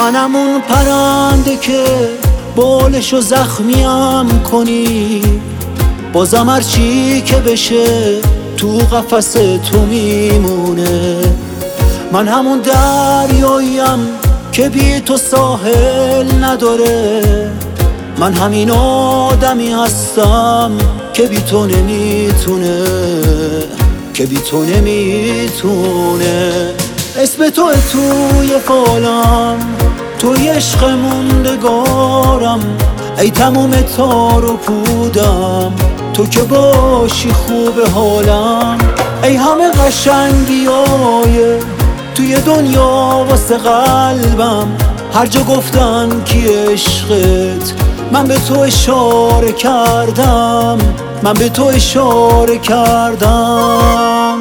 منم اون پرنده که بالشو زخمیم کنی، بازم هرچی که بشه تو قفس تو میمونه. من همون دریاییم که بی تو ساحل نداره، من همین آدمی هستم که بی تو نمیتونه، که بی تو نمیتونه. اسم تو توی فالم، توی عشق موندگارم، ای تموم تار و پودم، تو که باشی خوب حالم. ای همه قشنگیای توی دنیا واسه قلبم، هر جا گفتن کی عشقت، من به تو اشاره کردم، من به تو اشاره کردم.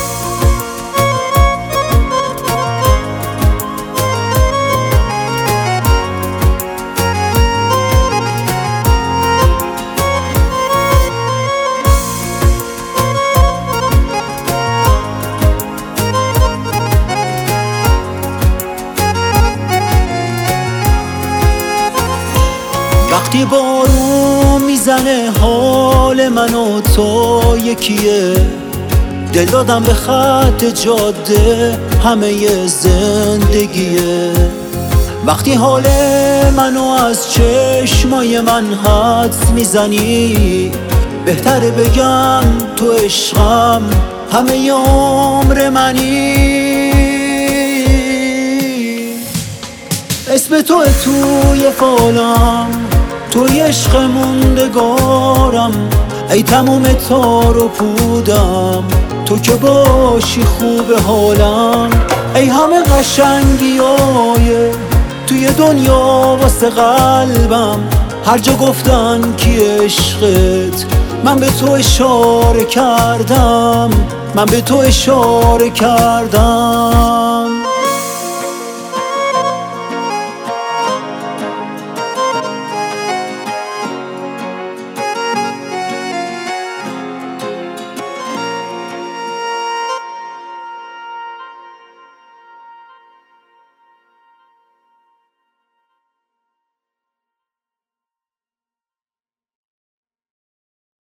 وقتی بارون میزنه حال من و تو یکیه، دل دادم به خط جاده همه زندگیه. وقتی حال منو از چشمای من حدس میزنی، بهتره بگم تو عشقم همه عمر منی. اسم تو توی فالم، توی عشق موندگارم، ای تموم تار و پودم، تو که باشی خوب حالم. ای همه قشنگیای توی دنیا واسه قلبم، هر جا گفتن کی عشقت، من به تو اشاره کردم، من به تو اشاره کردم.